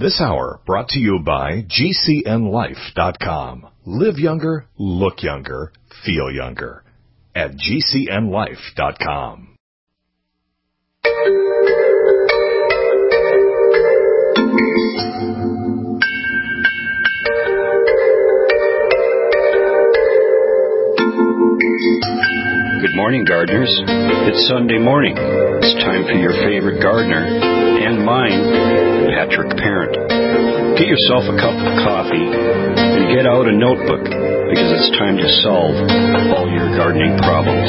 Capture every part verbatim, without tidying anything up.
This hour brought to you by G C N life dot com. Live younger, look younger, feel younger at G C N life dot com. Good morning, gardeners. It's Sunday morning. It's time for your favorite gardener and mine, Patrick Parent. Get yourself a cup of coffee and get out a notebook because it's time to solve all your gardening problems.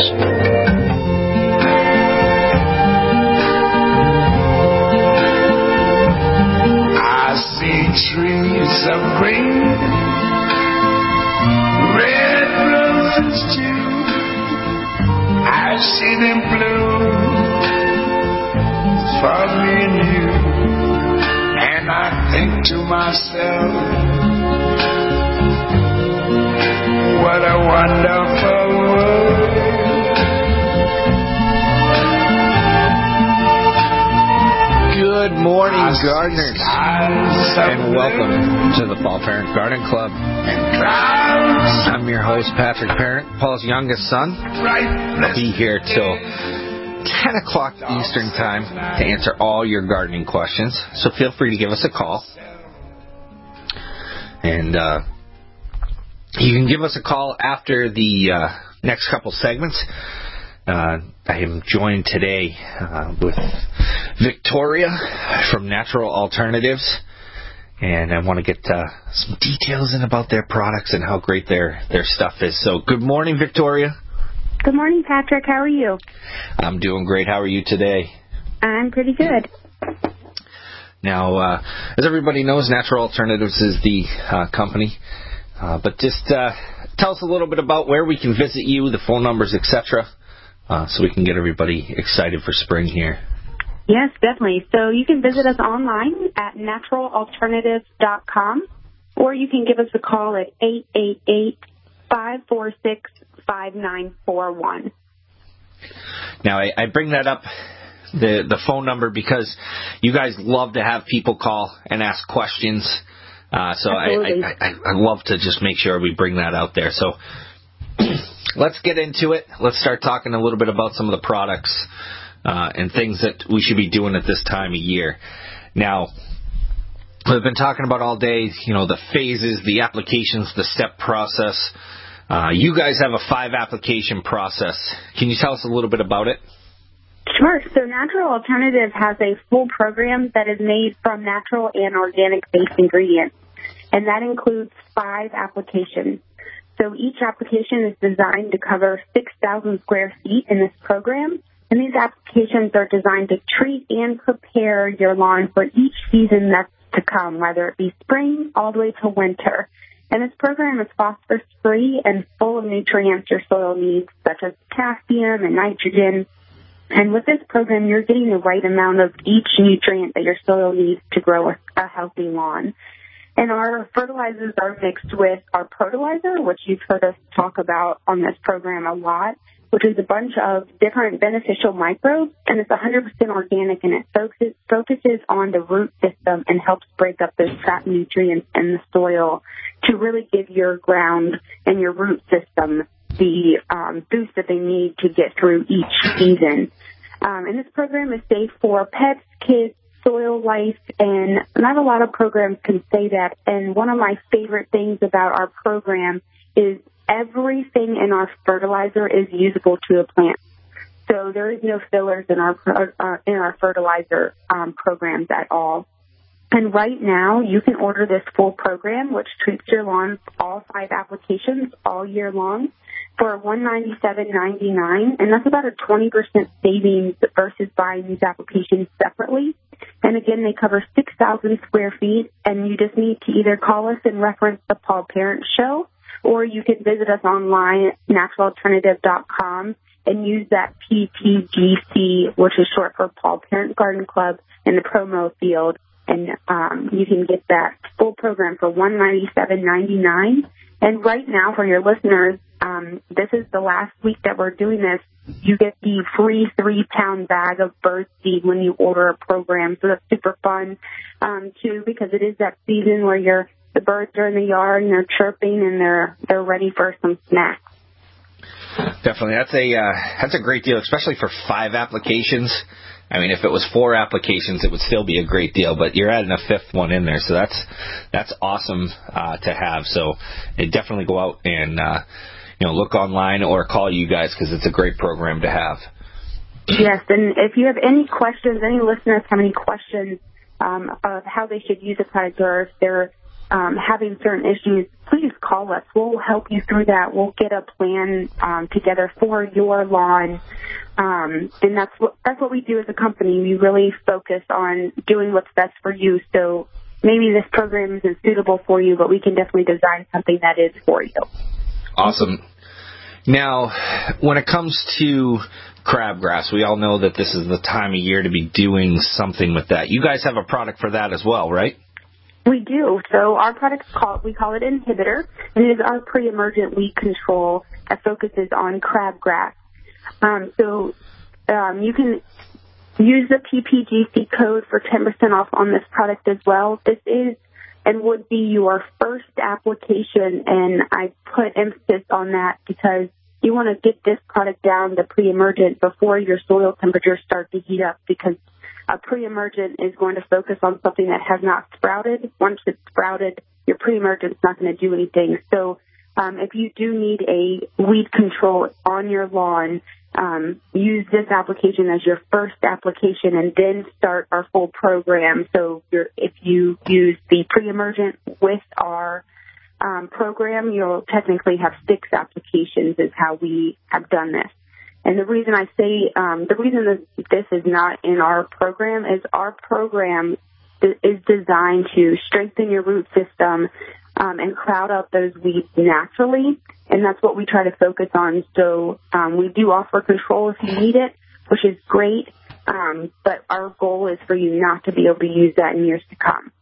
I see trees of green, red roses too. I see them bloom for me and you, and I think to myself, what a wonderful world. Good morning, gardeners, and welcome to the Paul Parent Garden Club. I'm your host, Patrick Parent, Paul's youngest son. I'll be here till ten o'clock Eastern Time to answer all your gardening questions, so feel free to give us a call. And uh, you can give us a call after the uh, next couple segments. Uh, I am joined today uh, with Victoria from Natural Alternatives, and I want to get uh, some details in about their products and how great their, their stuff is. So good morning, Victoria. Good morning, Patrick. How are you? I'm doing great. How are you today? I'm pretty good. Now, uh, as everybody knows, Natural Alternatives is the uh, company. Uh, but just uh, tell us a little bit about where we can visit you, the phone numbers, et cetera, uh, so we can get everybody excited for spring here. Yes, definitely. So you can visit us online at natural alternatives dot com, or you can give us a call at eight eight eight, five four six, five nine four one. Now, I, I bring that up, the, the phone number, because you guys love to have people call and ask questions. Uh, so I, I, I, I love to just make sure we bring that out there. So let's get into it. Let's start talking a little bit about some of the products uh, and things that we should be doing at this time of year. Now, we've been talking about all day, you know, the phases, the applications, the step process. Uh, you guys have a five-application process. Can you tell us a little bit about it? Sure. So Natural Alternative has a full program that is made from natural and organic-based ingredients, and that includes five applications. So each application is designed to cover six thousand square feet in this program, and these applications are designed to treat and prepare your lawn for each season that's to come, whether it be spring all the way to winter. And this program is phosphorus-free and full of nutrients your soil needs, such as potassium and nitrogen. And with this program, you're getting the right amount of each nutrient that your soil needs to grow a, a healthy lawn. And our fertilizers are mixed with our Protolizer, which you've heard us talk about on this program a lot, which is a bunch of different beneficial microbes, and it's one hundred percent organic, and it focuses, focuses on the root system and helps break up those trap nutrients in the soil to really give your ground and your root system the um, boost that they need to get through each season. Um, and this program is safe for pets, kids, soil life, and not a lot of programs can say that. And one of my favorite things about our program is everything in our fertilizer is usable to a plant. So there is no fillers in our uh, in our fertilizer um, programs at all. And right now, you can order this full program, which treats your lawn all five applications all year long, for one hundred ninety-seven dollars and ninety-nine cents, and that's about a twenty percent savings versus buying these applications separately. And again, they cover six thousand square feet, and you just need to either call us and reference the Paul Parent Show, or you can visit us online at natural alternative dot com and use that P T G C, which is short for Paul Parent Garden Club, in the promo field. And um, you can get that full program for one hundred ninety-seven dollars and ninety-nine cents. And right now, for your listeners, um, this is the last week that we're doing this. You get the free three-pound bag of bird seed when you order a program. So that's super fun, um, too, because it is that season where you're, the birds are in the yard and they're chirping and they're they're ready for some snacks. Definitely. That's a uh, that's a great deal, especially for five applications. I mean, if it was four applications, it would still be a great deal, but you're adding a fifth one in there, so that's that's awesome uh, to have. So it definitely go out and uh, you know look online or call you guys because it's a great program to have. Yes, and if you have any questions, any listeners have any questions um, of how they should use the product or if they're um, having certain issues, please call us. We'll help you through that. We'll get a plan um, together for your lawn. Um, and that's what that's what we do as a company. We really focus on doing what's best for you. So maybe this program isn't suitable for you, but we can definitely design something that is for you. Awesome. Now, when it comes to crabgrass, we all know that this is the time of year to be doing something with that. You guys have a product for that as well, right? We do. So our product's called, we call it Inhibitor, and it is our pre-emergent weed control that focuses on crabgrass. Um, so um, you can use the P P G C code for ten percent off on this product as well. This is and would be your first application, and I put emphasis on that because you want to get this product down to pre-emergent before your soil temperatures start to heat up, because a pre-emergent is going to focus on something that has not sprouted. Once it's sprouted, your pre-emergent is not going to do anything. So um, if you do need a weed control on your lawn, um, use this application as your first application and then start our full program. So you're, if you use the pre-emergent with our um, program, you'll technically have six applications is how we have done this. And the reason I say, um, the reason that this is not in our program is our program is designed to strengthen your root system um, and crowd out those weeds naturally. And that's what we try to focus on. So um, we do offer control if you need it, which is great. Um, but our goal is for you not to be able to use that in years to come.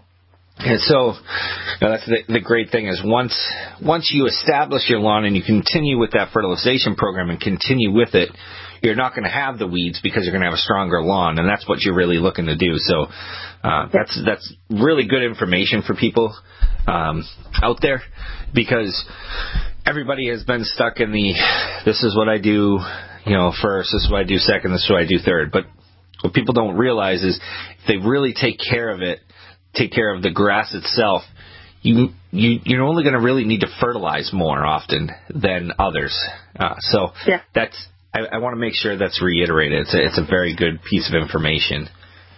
And so you know, that's the, the great thing is once once you establish your lawn and you continue with that fertilization program and continue with it, you're not going to have the weeds because you're going to have a stronger lawn, and that's what you're really looking to do. So uh, that's that's really good information for people um, out there, because everybody has been stuck in the this is what I do, you know, first, this is what I do second, this is what I do third. But what people don't realize is if they really take care of it, take care of the grass itself, you, you, you're only going to really need to fertilize more often than others. Uh, so yeah. that's I, I want to make sure that's reiterated. It's a, it's a very good piece of information.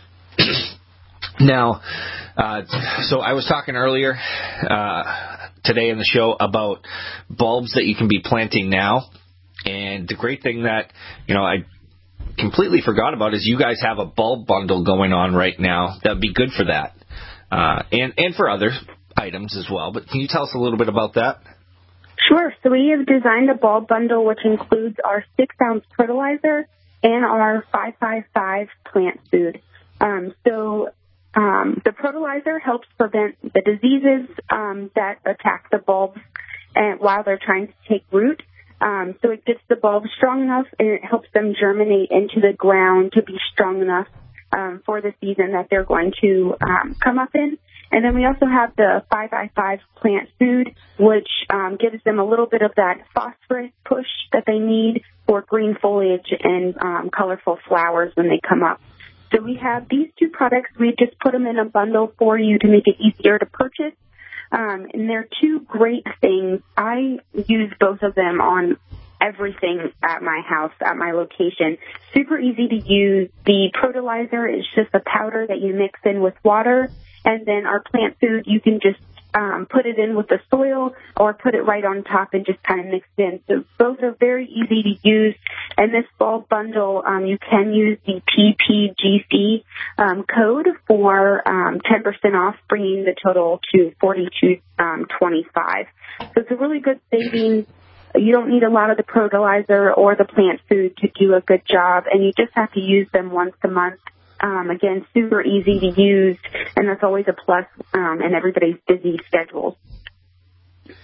Now, uh, so I was talking earlier uh, today in the show about bulbs that you can be planting now. And the great thing that, you know, I completely forgot about is you guys have a bulb bundle going on right now that would be good for that. Uh, and, and for other items as well. But can you tell us a little bit about that? Sure. So we have designed a bulb bundle which includes our six-ounce fertilizer and our five five five plant food. Um, so um, the fertilizer helps prevent the diseases um, that attack the bulbs and while they're trying to take root. Um, so it gets the bulbs strong enough, and it helps them germinate into the ground to be strong enough um, for the season that they're going to um, come up in. And then we also have the five by five plant food, which um, gives them a little bit of that phosphorus push that they need for green foliage and um, colorful flowers when they come up. So we have these two products. We just put them in a bundle for you to make it easier to purchase. Um, and they're two great things. I use both of them on everything at my house, at my location. Super easy to use. The Protolizer is just a powder that you mix in with water. And then our plant food, you can just um, put it in with the soil or put it right on top and just kind of mix it in. So both are very easy to use. And this bulb bundle, um, you can use the P P G C um, code for um, ten percent off, bringing the total to forty-two twenty-five. So it's a really good savings. You don't need a lot of the Protolizer or the plant food to do a good job, and you just have to use them once a month. Um, again, super easy to use, and that's always a plus um, in everybody's busy schedule.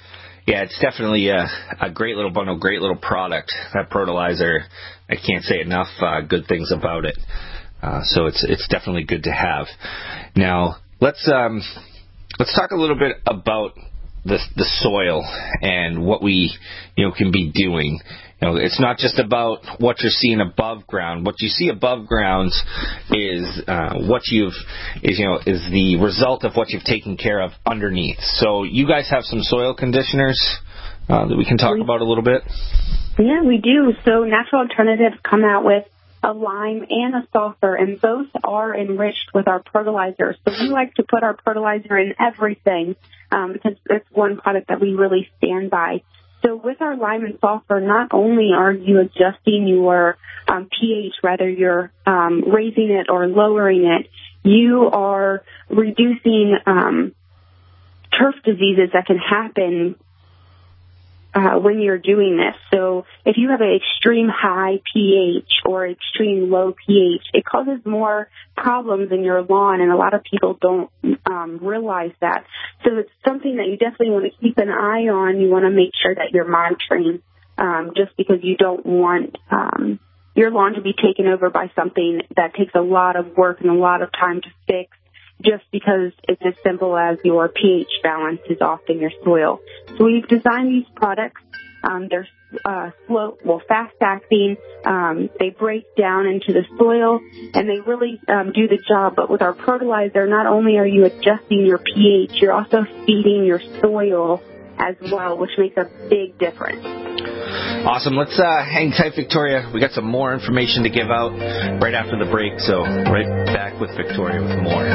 Yeah, it's definitely a, a great little bundle, great little product. That Protolizer, I can't say enough uh, good things about it. Uh, so it's it's definitely good to have. Now let's um, let's talk a little bit about the the soil and what we you know can be doing. You know, it's not just about what you're seeing above ground. What you see above ground is uh, what you've is you know is the result of what you've taken care of underneath. So you guys have some soil conditioners uh, that we can talk about a little bit. Yeah, we do. So Natural Alternatives come out with a lime and a sulfur, and both are enriched with our Protolizer. So we like to put our Protolizer in everything um, because it's one product that we really stand by. So with our lime and sulfur, not only are you adjusting your um, pH, whether you're um, raising it or lowering it, you are reducing um, turf diseases that can happen Uh, when you're doing this. So if you have an extreme high pH or extreme low pH, it causes more problems in your lawn, and a lot of people don't um, realize that. So it's something that you definitely want to keep an eye on. You want to make sure that you're monitoring um, just because you don't want um, your lawn to be taken over by something that takes a lot of work and a lot of time to fix, just because it's as simple as your pH balance is off in your soil. So we've designed these products. Um, they're uh, slow, well, fast-acting. Um, they break down into the soil, and they really um, do the job. But with our Protolizer, not only are you adjusting your pH, you're also feeding your soil as well, which makes a big difference. Awesome. Let's uh, hang tight, Victoria. We got some more information to give out right after the break, so right back with Victoria with more.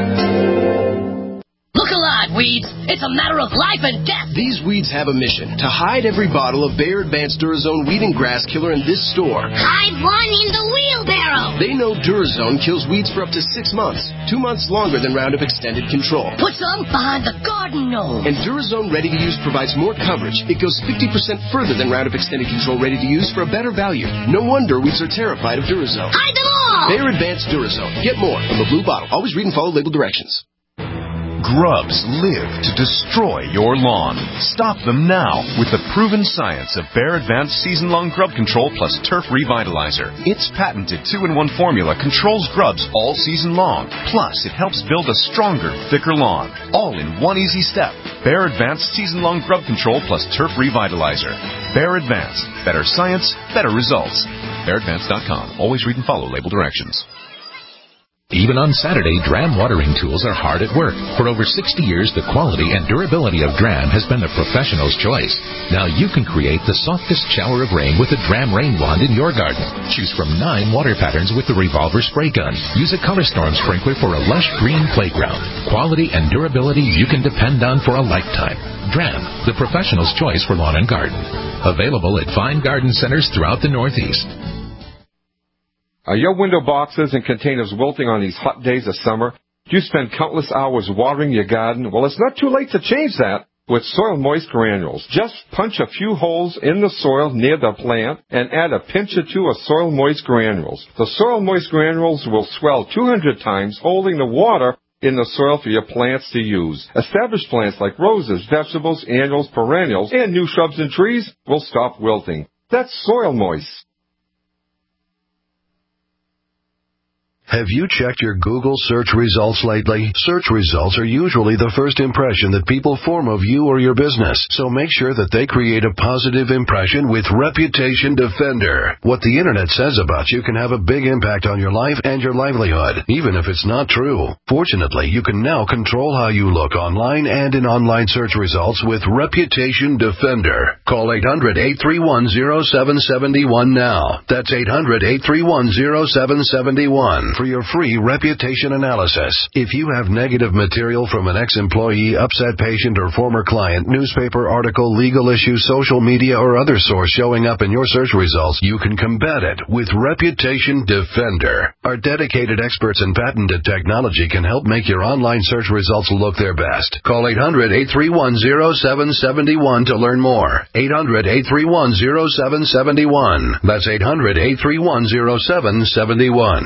Look alive, weeds. It's a matter of life and death. These weeds have a mission to hide every bottle of Bayer Advanced Durazone Weed and Grass Killer in this store. Hide one in the wheelbarrow. They know Durazone kills weeds for up to six months, two months longer than Roundup Extended Control. Put some behind the garden gnome. And Durazone Ready to Use provides more coverage. It goes fifty percent further than Roundup Extended Control Ready to Use for a better value. No wonder weeds are terrified of Durazone. Hide them all. Bayer Advanced Durazone. Get more from the blue bottle. Always read and follow label directions. Grubs live to destroy your lawn. Stop them now with the proven science of Bayer Advanced Season-Long Grub Control plus Turf Revitalizer. Its patented two in one formula controls grubs all season long. Plus, it helps build a stronger, thicker lawn. All in one easy step. Bayer Advanced Season-Long Grub Control plus Turf Revitalizer. Bayer Advanced. Better science, better results. Bayer Advanced dot com. Always read and follow label directions. Even on Saturday, Dram watering tools are hard at work. For over sixty years, the quality and durability of Dram has been the professional's choice. Now you can create the softest shower of rain with a Dram rain wand in your garden. Choose from nine water patterns with the revolver spray gun. Use a Color Storm sprinkler for a lush green playground. Quality and durability you can depend on for a lifetime. Dram, the professional's choice for lawn and garden. Available at fine garden centers throughout the Northeast. Are your window boxes and containers wilting on these hot days of summer? Do you spend countless hours watering your garden? Well, it's not too late to change that with Soil Moist Granules. Just punch a few holes in the soil near the plant and add a pinch or two of Soil Moist Granules. The Soil Moist Granules will swell two hundred times, holding the water in the soil for your plants to use. Established plants like roses, vegetables, annuals, perennials, and new shrubs and trees will stop wilting. That's Soil Moist. Have you checked your Google search results lately? Search results are usually the first impression that people form of you or your business, so make sure that they create a positive impression with Reputation Defender. What the internet says about you can have a big impact on your life and your livelihood, even if it's not true. Fortunately, you can now control how you look online and in online search results with Reputation Defender. Call eight hundred, eight three one, zero seven seven one now. That's eight hundred, eight three one, zero seven seven one. For your free reputation analysis. If you have negative material from an ex-employee, upset patient, or former client, newspaper article, legal issue, social media, or other source showing up in your search results, you can combat it with Reputation Defender. Our dedicated experts in patented technology can help make your online search results look their best. Call eight hundred, eight three one, zero seven seven one to learn more. eight hundred, eight three one, zero seven seven one. That's eight hundred, eight three one, zero seven seven one.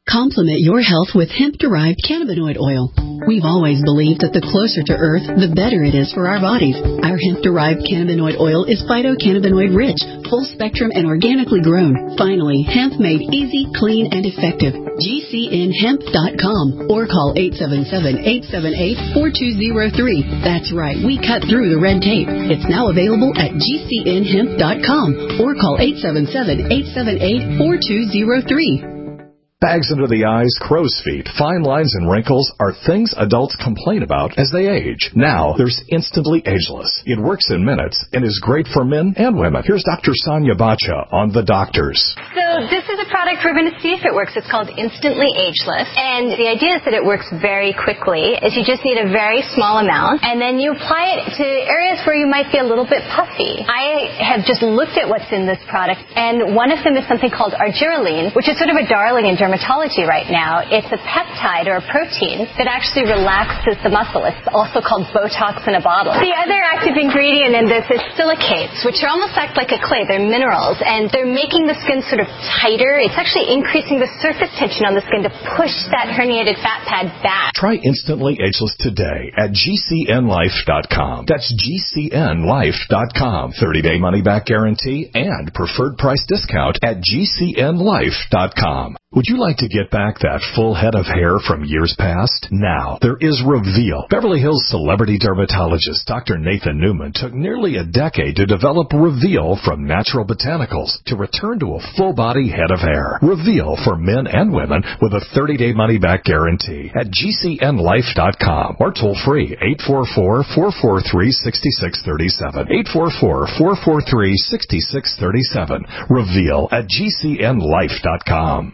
Complement your health with hemp-derived cannabinoid oil. We've always believed that the closer to Earth, the better it is for our bodies. Our hemp-derived cannabinoid oil is phytocannabinoid-rich, full-spectrum, and organically grown. Finally, hemp made easy, clean, and effective. G C N hemp dot com or call eight seven seven, eight seven eight, four two zero three. That's right, we cut through the red tape. It's now available at G C N hemp dot com or call eight seven seven, eight seven eight, four two zero three. Bags under the eyes, crow's feet, fine lines, and wrinkles are things adults complain about as they age. Now, there's Instantly Ageless. It works in minutes and is great for men and women. Here's Doctor Sonia Bacha on The Doctors. So this is a product we're going to see if it works. It's called Instantly Ageless. And the idea is that it works very quickly. Is you just need a very small amount, and then you apply it to areas where you might be a little bit puffy. I have just looked at what's in this product, and one of them is something called argireline, which is sort of a darling in dermatology right now. It's a peptide or a protein that actually relaxes the muscle. It's also called Botox in a bottle. The other active ingredient in this is silicates, which are almost act like a clay. They're minerals, and they're making the skin sort of tighter. It's actually increasing the surface tension on the skin to push that herniated fat pad back. Try Instantly Ageless today at G C N life dot com. That's G C N life dot com. thirty-day money-back guarantee and preferred price discount at G C N life dot com. Would you like to get back that full head of hair from years past? Now, there is Reveal. Beverly Hills celebrity dermatologist Doctor Nathan Newman took nearly a decade to develop Reveal from natural botanicals to return to a full-body head of hair. Reveal for men and women with a thirty-day money-back guarantee at G C N life dot com or toll-free eight four four, four four three, six six three seven. eight four four, four four three, six six three seven. Reveal at G C N life dot com.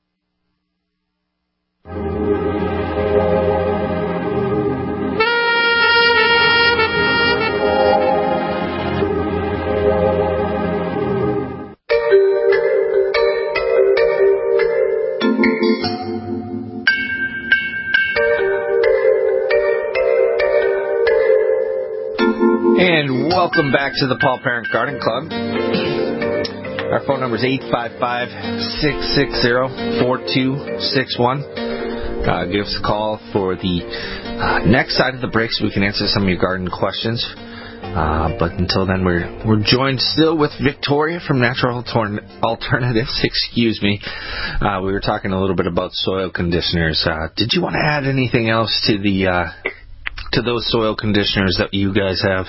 And welcome back to the Paul Parent Garden Club. Our phone number is eight five five, six six zero, four two six one. Uh, give us a call for the uh, next side of the break so we can answer some of your garden questions. Uh, but until then, we're we're joined still with Victoria from Natural Alter- Alternatives. Excuse me. Uh, we were talking a little bit about soil conditioners. Uh, did you want to add anything else to the uh, to those soil conditioners that you guys have?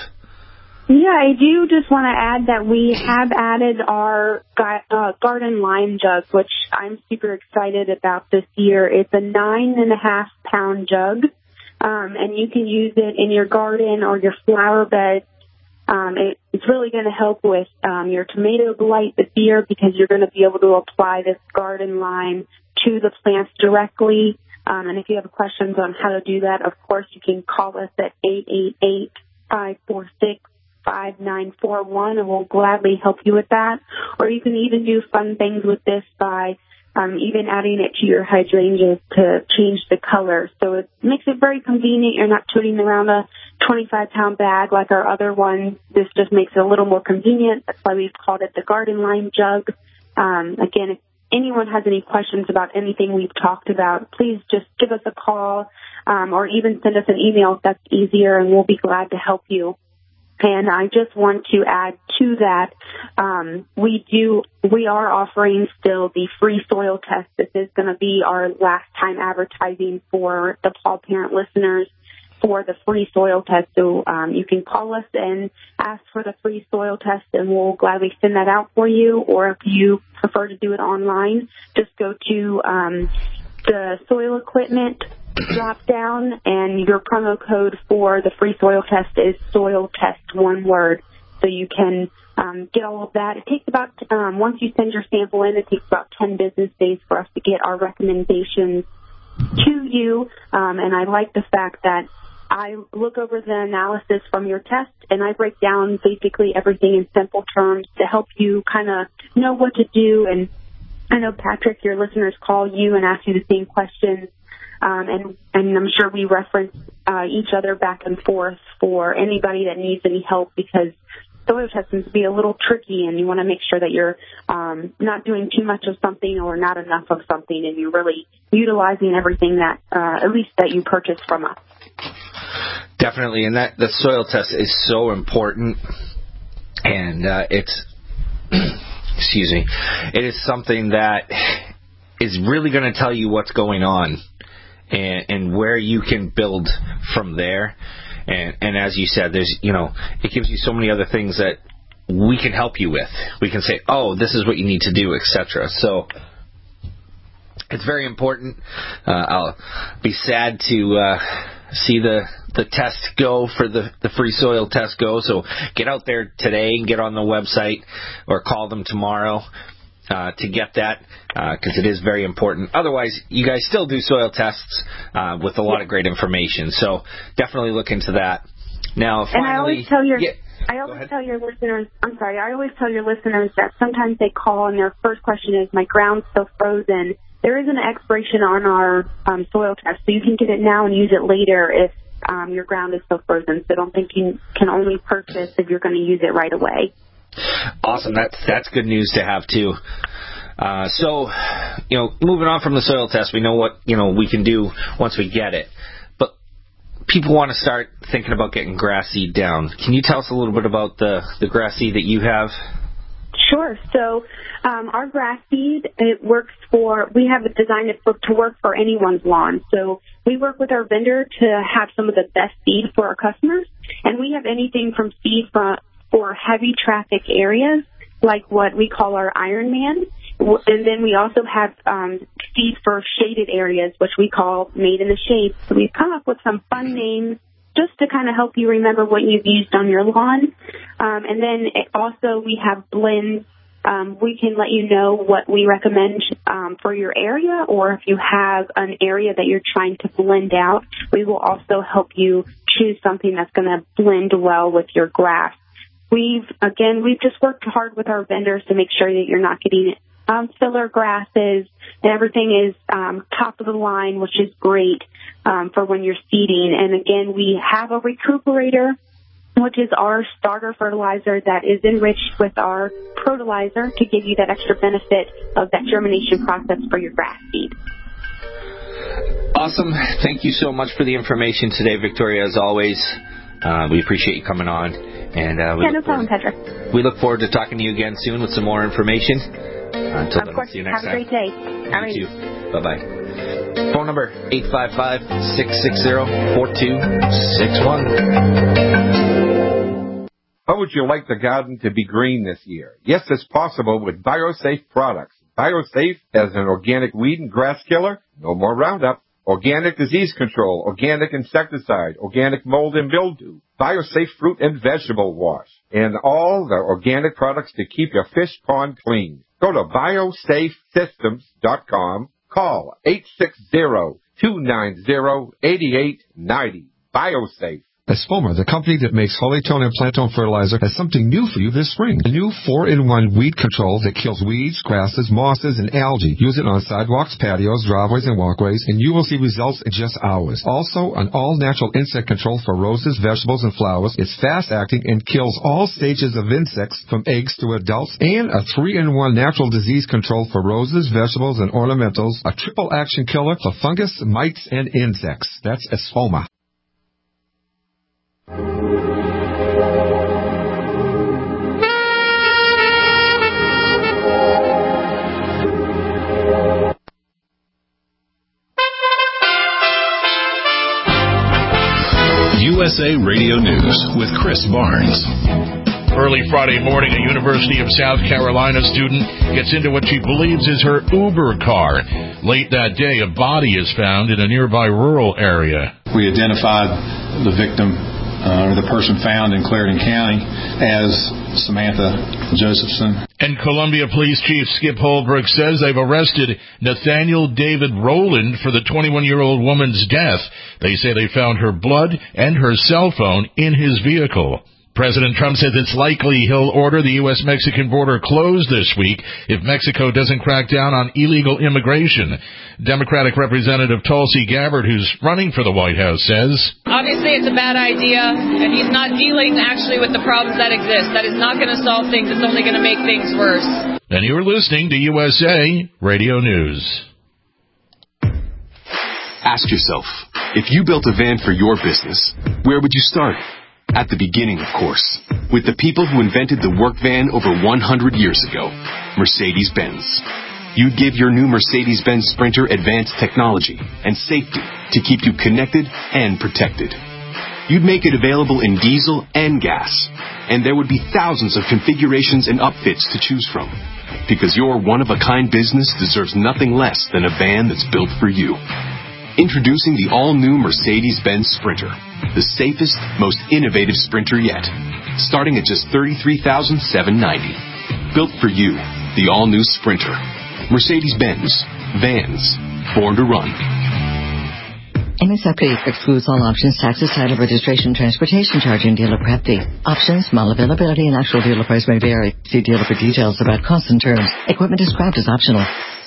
Yeah, I do just want to add that we have added our uh, garden lime jug, which I'm super excited about this year. It's a nine and a half pound jug, um, and you can use it in your garden or your flower beds. Um, it, it's really going to help with um, your tomato blight this year because you're going to be able to apply this garden lime to the plants directly. Um, and if you have questions on how to do that, of course, you can call us at eight eight eight, five four six, five nine four one, and we'll gladly help you with that. Or you can even do fun things with this by um, even adding it to your hydrangeas to change the color. So it makes it very convenient. You're not toting around a twenty-five pound bag like our other ones. This just makes it a little more convenient. That's why we've called it the garden lime jug. Um, again, if anyone has any questions about anything we've talked about, please just give us a call um, or even send us an email if that's easier, and we'll be glad to help you. And I just want to add to that, um, we do, we are offering still the free soil test. This is going to be our last time advertising for the Paul Parent listeners for the free soil test. So um, you can call us and ask for the free soil test, and we'll gladly send that out for you. Or if you prefer to do it online, just go to um, the soil equipment drop down, and your promo code for the free soil test is soil test, one word. So you can um, get all of that. It takes about, um, once you send your sample in, it takes about ten business days for us to get our recommendations to you. Um, and I like the fact that I look over the analysis from your test, and I break down basically everything in simple terms to help you kind of know what to do. And I know, Patrick, your listeners call you and ask you the same questions. Um, and, and I'm sure we reference uh, each other back and forth for anybody that needs any help, because soil testing to be a little tricky, and you want to make sure that you're um, not doing too much of something or not enough of something, and you're really utilizing everything that, uh, at least that you purchase from us. Definitely, and that the soil test is so important, and uh, it's excuse me, it is something that is really going to tell you what's going on and, and where you can build from there. And, and as you said, there's, you know, it gives you so many other things that we can help you with. We can say, oh, this is what you need to do, et cetera. So it's very important. Uh, I'll be sad to uh, see the the test go for the, the free soil test go. So get out there today and get on the website or call them tomorrow uh, to get that, because uh, it is very important. Otherwise, you guys still do soil tests uh, with a lot of great information. So definitely look into that. Now, finally, and I always tell your yeah, I always tell your listeners. I'm sorry. I always tell your listeners that sometimes they call and their first question is, "My ground's so frozen." There is an expiration on our um, soil test, so you can get it now and use it later if um, your ground is so frozen. So don't think you can only purchase if you're going to use it right away. Awesome. That's that's good news to have too. Uh, so, you know, moving on from the soil test, we know what you know we can do once we get it. But people want to start thinking about getting grass seed down. Can you tell us a little bit about the the grass seed that you have? Sure. So um, our grass seed, it works for, we have it designed for, to work for anyone's lawn. So we work with our vendor to have some of the best seed for our customers. And we have anything from seed for, for heavy traffic areas, like what we call our Ironman. And then we also have um, seed for shaded areas, which we call Made in the Shade. So we've come up with some fun names just to kind of help you remember what you've used on your lawn. Um, and then it also we have blends. Um, we can let you know what we recommend um, for your area, or if you have an area that you're trying to blend out, we will also help you choose something that's going to blend well with your grass. We've, again, we've just worked hard with our vendors to make sure that you're not getting um, filler grasses, and everything is um, top of the line, which is great um, for when you're seeding. And again, we have a recuperator, which is our starter fertilizer that is enriched with our Protolizer to give you that extra benefit of that germination process for your grass seed. Awesome. Thank you so much for the information today, Victoria, as always. Uh, we appreciate you coming on. And uh, we yeah, no problem, Patrick. We look forward to talking to you again soon with some more information. Uh, until of then, course. see you next Have time. a great day. You All right. too. Bye-bye. Phone number, eight five five, six six zero, four two six one. How would you like the garden to be green this year? Yes, it's possible with BioSafe products. BioSafe has an organic weed and grass killer, no more Roundup, organic disease control, organic insecticide, organic mold and mildew, BioSafe fruit and vegetable wash, and all the organic products to keep your fish pond clean. Go to biosafe systems dot com. Call eight six zero, two nine zero, eight eight nine zero. BioSafe. Espoma, the company that makes Holytone and Plantone fertilizer, has something new for you this spring. A new four in one weed control that kills weeds, grasses, mosses, and algae. Use it on sidewalks, patios, driveways, and walkways, and you will see results in just hours. Also, an all-natural insect control for roses, vegetables, and flowers. It's fast-acting and kills all stages of insects from eggs to adults. And a three in one natural disease control for roses, vegetables, and ornamentals. A triple-action killer for fungus, mites, and insects. That's Espoma. U S A Radio News with Chris Barnes. Early Friday morning, a University of South Carolina student gets into what she believes is her Uber car. Late that day, a body is found in a nearby rural area. We identified the victim, uh, or the person found in Clarendon County, as Samantha Josephson. And Columbia Police Chief Skip Holbrook says they've arrested Nathaniel David Rowland for the twenty-one-year-old woman's death. They say they found her blood and her cell phone in his vehicle. President Trump says it's likely he'll order the U S Mexican border closed this week if Mexico doesn't crack down on illegal immigration. Democratic Representative Tulsi Gabbard, who's running for the White House, says, obviously it's a bad idea, and he's not dealing actually with the problems that exist. That is not going to solve things. It's only going to make things worse. And you're listening to U S A Radio News. Ask yourself, if you built a van for your business, where would you start? At the beginning, of course, with the people who invented the work van over one hundred years ago, Mercedes-Benz. You'd give your new Mercedes-Benz Sprinter advanced technology and safety to keep you connected and protected. You'd make it available in diesel and gas, and there would be thousands of configurations and upfits to choose from, because your one-of-a-kind business deserves nothing less than a van that's built for you. Introducing the all-new Mercedes-Benz Sprinter, the safest, most innovative Sprinter yet, starting at just thirty-three thousand seven hundred ninety dollars. Built for you, the all-new Sprinter. Mercedes-Benz. Vans. Born to run. M S R P excludes all options, taxes, title, registration, transportation charge, and dealer prep fee. Options, mall availability, and actual dealer price may vary. See dealer for details about costs and terms. Equipment described as optional.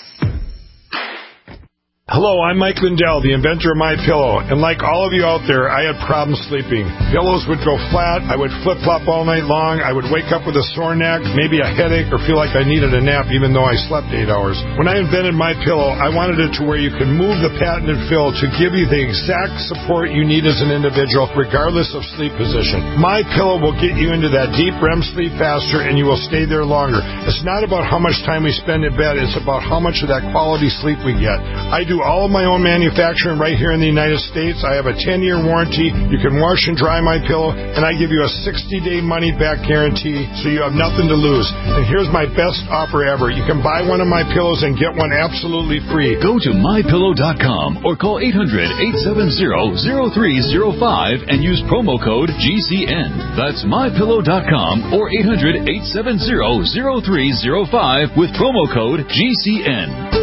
Hello, I'm Mike Lindell, the inventor of MyPillow, and like all of you out there, I had problems sleeping. Pillows would go flat, I would flip-flop all night long, I would wake up with a sore neck, maybe a headache, or feel like I needed a nap even though I slept eight hours. When I invented MyPillow, I wanted it to where you could move the patented fill to give you the exact support you need as an individual, regardless of sleep position. MyPillow will get you into that deep R E M sleep faster, and you will stay there longer. It's not about how much time we spend in bed, it's about how much of that quality sleep we get. I do all of my own manufacturing right here in the United States. I have a ten-year warranty. You can wash and dry my pillow, and I give you a sixty-day money-back guarantee, so you have nothing to lose. And here's my best offer ever. You can buy one of my pillows and get one absolutely free. Go to my pillow dot com or call eight hundred, eight seven zero, zero three zero five and use promo code G C N. That's my pillow dot com or eight hundred, eight seven zero, zero three zero five with promo code G C N.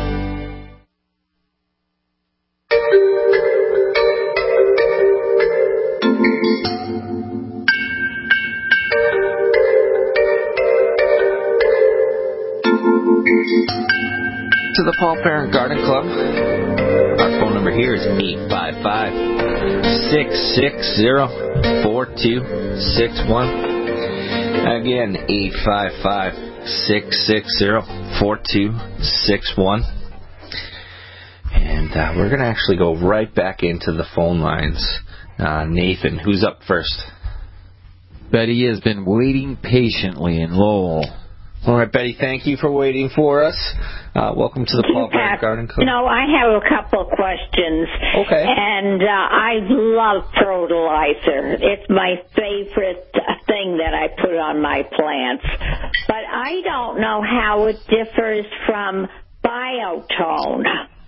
To the Paul Parent Garden Club. Our phone number here is eight five five, six six zero, four two six one. Again, eight five five, six six zero, four two six one. And uh, we're going to actually go right back into the phone lines. Uh, Nathan, who's up first? Betty has been waiting patiently in Lowell. All right, Betty, thank you for waiting for us. Uh, welcome to the Paul Parent Garden Club. You know, I have a couple of questions. Okay. And uh, I love Protolizer. It's my favorite thing that I put on my plants. But I don't know how it differs from Biotone.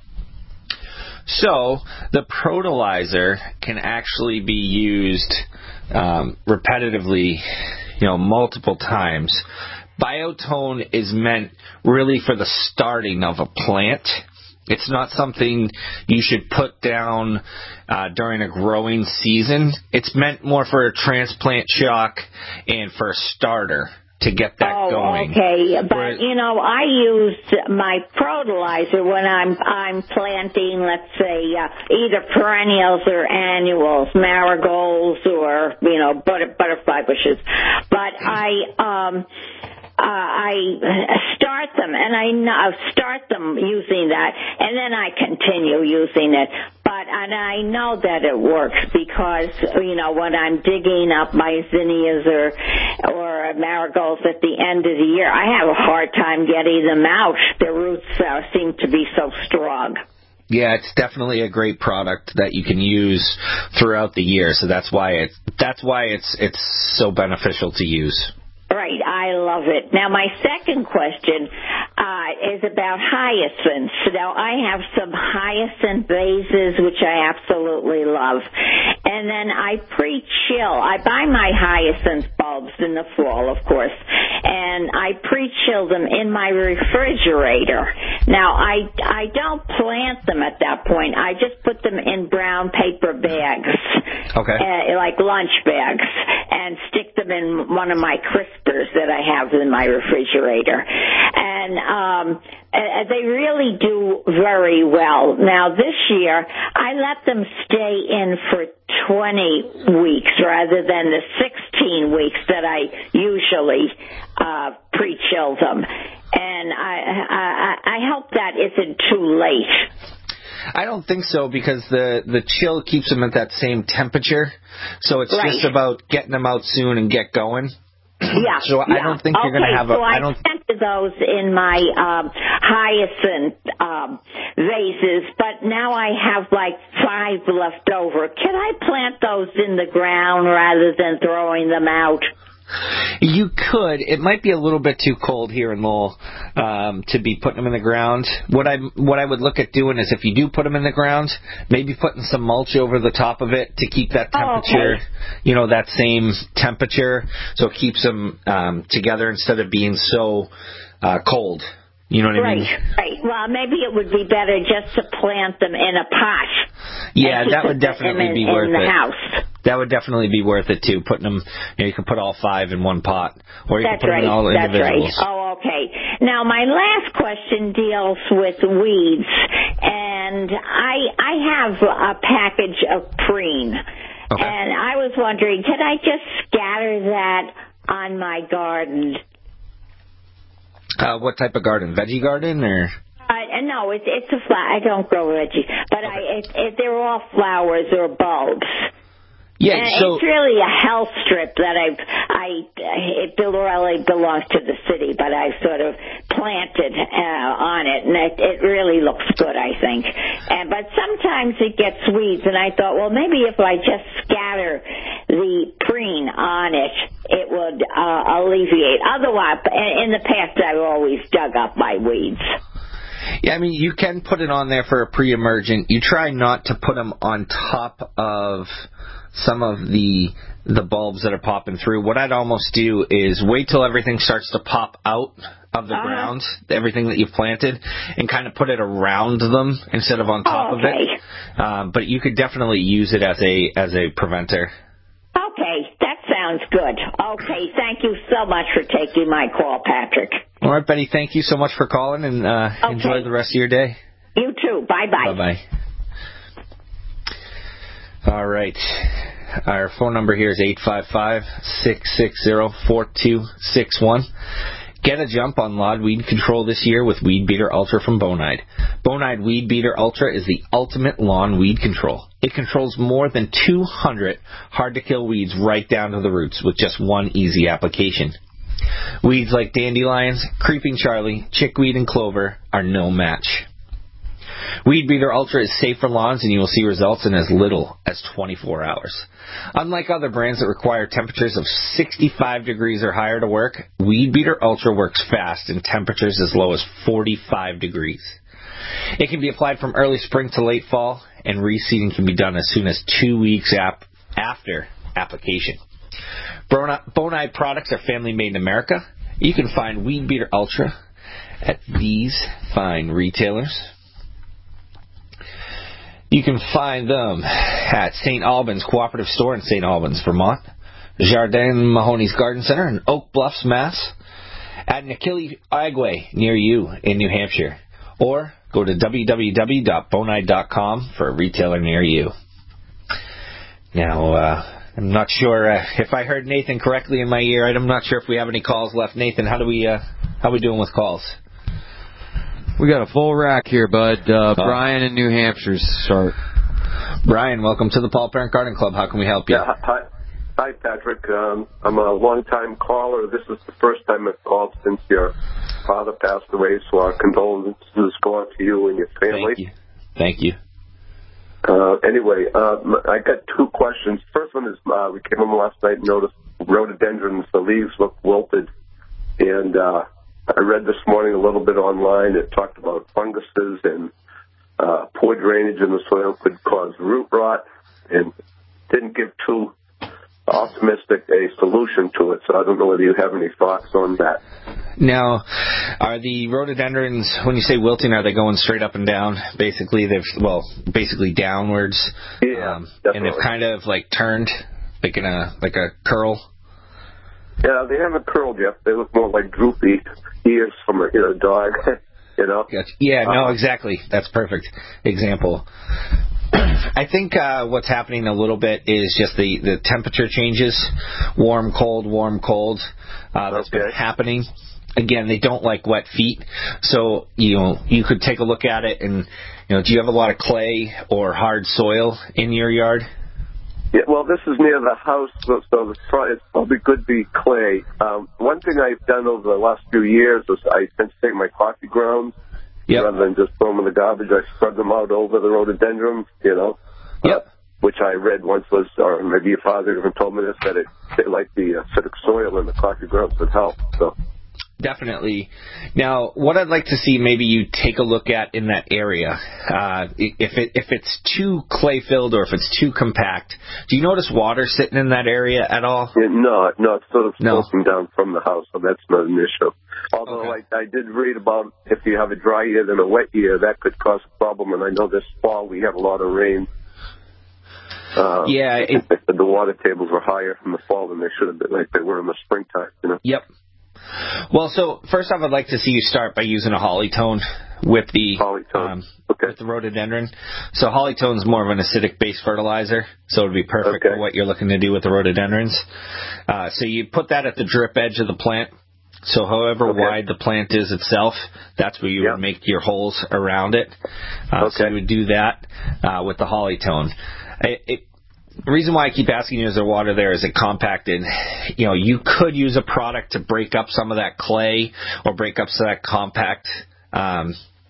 So, the Protolizer can actually be used um, repetitively, you know, multiple times. Biotone is meant really for the starting of a plant. It's not something you should put down uh, during a growing season. It's meant more for a transplant shock and for a starter to get that oh, going. Okay, but Where, you know, I use my Protolizer when I'm I'm planting, let's say, uh, either perennials or annuals, marigolds or you know butter, butterfly bushes. But I um. Uh, I start them, and I know, start them using that, and then I continue using it. But and I know that it works because you know when I'm digging up my zinnias or or marigolds at the end of the year, I have a hard time getting them out. Their roots uh, seem to be so strong. Yeah, it's definitely a great product that you can use throughout the year. So that's why it that's why it's it's so beneficial to use. Right, I love it. Now, my second question uh, is about hyacinths. Now, I have some hyacinth vases, which I absolutely love. And then I pre-chill. I buy my hyacinth bulbs in the fall, of course. and I pre-chill them in my refrigerator. Now, I, I don't plant them at that point. I just put them in brown paper bags, okay, uh, like lunch bags, and stick them in one of my crispers that I have in my refrigerator. And um, uh, they really do very well. Now, this year, I let them stay in for twenty weeks rather than the sixteen weeks that I usually uh, pre-chill them. And I, I, I hope that isn't too late. I don't think so, because the, the chill keeps them at that same temperature. So it's right. just about getting them out soon and get going. Yeah. So yeah. I don't think you're okay, going to have a... So I, I don't planted those in my um, hyacinth um, vases, but now I have like five left over. Can I plant those in the ground rather than throwing them out? You could. It might be a little bit too cold here in Lowell um, to be putting them in the ground. What I what I would look at doing is, if you do put them in the ground, maybe putting some mulch over the top of it to keep that temperature, oh, okay. you know, that same temperature, so it keeps them um, together instead of being so uh, cold. You know what right, I mean? Right, right. Well, maybe it would be better just to plant them in a pot. Yeah, that would definitely in, be worth in the it. House. That would definitely be worth it, too, putting them, you know, you could put all five in one pot, or you That's can put right. them in all That's individuals. Right. Oh, okay. Now, my last question deals with weeds, and I I have a package of preen, okay. and I was wondering, could I just scatter that on my garden? Uh, what type of garden? Veggie garden, or? Uh, no, it's it's a flower. I don't grow veggies, but okay. I it, it, they're all flowers or bulbs. Yeah, and so it's really a health strip that I've I it really belongs to the city, but I sort of planted uh, on it, and it, it really looks good, I think. And but sometimes it gets weeds, and I thought, well, maybe if I just scatter the preen on it, it would uh, alleviate. Otherwise, in the past, I've always dug up my weeds. Yeah, I mean, you can put it on there for a pre-emergent. You try not to put them on top of some of the the bulbs that are popping through. What I'd almost do is wait till everything starts to pop out of the uh-huh. ground, everything that you've planted, and kind of put it around them instead of on top oh, okay. of it. Um, but you could definitely use it as a as a preventer. Okay, that sounds good. Okay, thank you so much for taking my call, Patrick. All right, Betty, thank you so much for calling, and uh, okay. enjoy the rest of your day. You too. Bye-bye. Bye-bye. All right. Our phone number here is eight five five, six six zero, four two six one. Get a jump on lawn weed control this year with Weed Beater Ultra from Bonide. Bonide Weed Beater Ultra is the ultimate lawn weed control. It controls more than two hundred hard-to-kill weeds right down to the roots with just one easy application. Weeds like dandelions, creeping Charlie, chickweed, and clover are no match. Weed Beater Ultra is safe for lawns, and you will see results in as little as twenty-four hours. Unlike other brands that require temperatures of sixty-five degrees or higher to work, Weed Beater Ultra works fast in temperatures as low as forty-five degrees. It can be applied from early spring to late fall, and reseeding can be done as soon as two weeks ap- after application. Bonide products are family made in America. You can find Weed Beater Ultra at these fine retailers. You can find them at Saint Albans Cooperative Store in Saint Albans, Vermont, Jardin Mahoney's Garden Center in Oak Bluffs, Mass, at Nakili Agway near you in New Hampshire, or go to w w w dot bonide dot com for a retailer near you. Now, uh, I'm not sure uh, if I heard Nathan correctly in my ear. I'm not sure if we have any calls left. Nathan, how do we uh, how are we doing with calls? We got a full rack here, bud. Uh, oh. Brian in New Hampshire's start. Brian, welcome to the Paul Parent Garden Club. How can we help you? Yeah, hi, hi, Patrick. Um, I'm a long-time caller. This is the first time I've called since your father passed away, so our condolences go out to you and your family. Thank you. Thank you. Uh, anyway, uh, I got two questions. First one is, uh, we came home last night and noticed rhododendrons, the leaves look wilted, and uh, I read this morning a little bit online. It talked about funguses and uh, poor drainage in the soil could cause root rot, and didn't give too optimistic a solution to it. So I don't know whether you have any thoughts on that. Now, are the rhododendrons, when you say wilting, are they going straight up and down? Basically, they've, well, basically downwards. Yeah, um, definitely. And they've kind of like turned, like in a, like a curl. Yeah, they haven't curled yet. They look more like droopy ears from a, you know, dog, you know? Yeah, no, uh, exactly. That's perfect example. I think uh, what's happening a little bit is just the, the temperature changes, warm, cold, warm, cold. Uh, that's okay. been happening. Again, they don't like wet feet, so you know you could take a look at it and you know, do you have a lot of clay or hard soil in your yard? Yeah, well, this is near the house, so, so it's, probably, it's probably could be clay. Um, one thing I've done over the last few years is I tend to take my coffee grounds. Yep. Rather than just throw them in the garbage, I spread them out over the rhododendrons, you know. Yep. Uh, which I read once was, or maybe your father even told me this, that it, it like the acidic soil in the coffee grounds would help. So. Definitely. Now, what I'd like to see maybe you take a look at in that area, uh, if it if it's too clay filled or if it's too compact, do you notice water sitting in that area at all? Yeah, no, no, it's sort of no. sloping down from the house, so that's not an issue. Although okay. I, I did read about if you have a dry year than a wet year, that could cause a problem. And I know this fall we had a lot of rain. Uh, yeah, it, the water tables were higher in the fall than they should have been, like they were in the springtime. You know. Yep. Well, so first off, I'd like to see you start by using a Hollytone with the um, okay. with the rhododendron. So Hollytone is more of an acidic-based fertilizer, so it would be perfect okay. for what you're looking to do with the rhododendrons. Uh, so you put that at the drip edge of the plant. So however okay. wide the plant is itself, that's where you yep. would make your holes around it. Uh, okay. So you would do that uh, with the Hollytone. It, it, The reason why I keep asking you, is there water there? Is it compacted? You know, you could use a product to break up some of that clay or break up some of that compact um,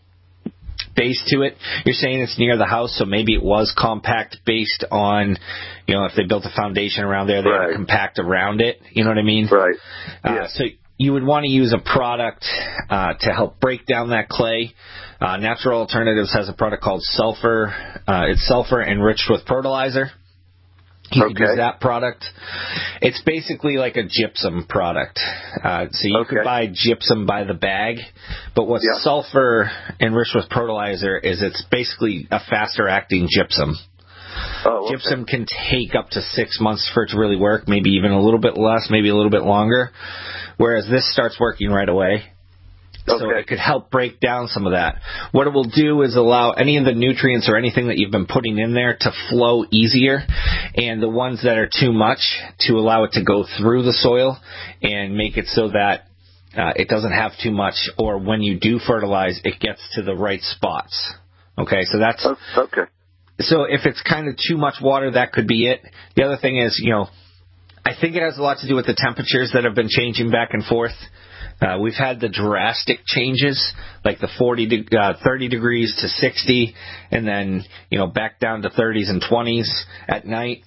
base to it. You're saying it's near the house, so maybe it was compact based on, you know, if they built a foundation around there, they right. had to compact around it. You know what I mean? Right. Uh, yeah. So you would want to use a product uh, to help break down that clay. Uh, Natural Alternatives has a product called sulfur. Uh, it's sulfur enriched with fertilizer. You okay. could use that product. It's basically like a gypsum product. Uh, so you okay. could buy gypsum by the bag, but what's yeah. sulfur enriched with fertilizer is it's basically a faster acting gypsum. Oh, okay. Gypsum can take up to six months for it to really work, maybe even a little bit less, maybe a little bit longer, whereas this starts working right away. Okay. So it could help break down some of that. What it will do is allow any of the nutrients or anything that you've been putting in there to flow easier, and the ones that are too much to allow it to go through the soil and make it so that uh, it doesn't have too much, or when you do fertilize, it gets to the right spots. Okay, so that's... Okay. So if it's kind of too much water, that could be it. The other thing is, you know, I think it has a lot to do with the temperatures that have been changing back and forth. Uh, we've had the drastic changes, like the forty, de- uh, thirty degrees to sixty, and then, you know, back down to thirties and twenties at night.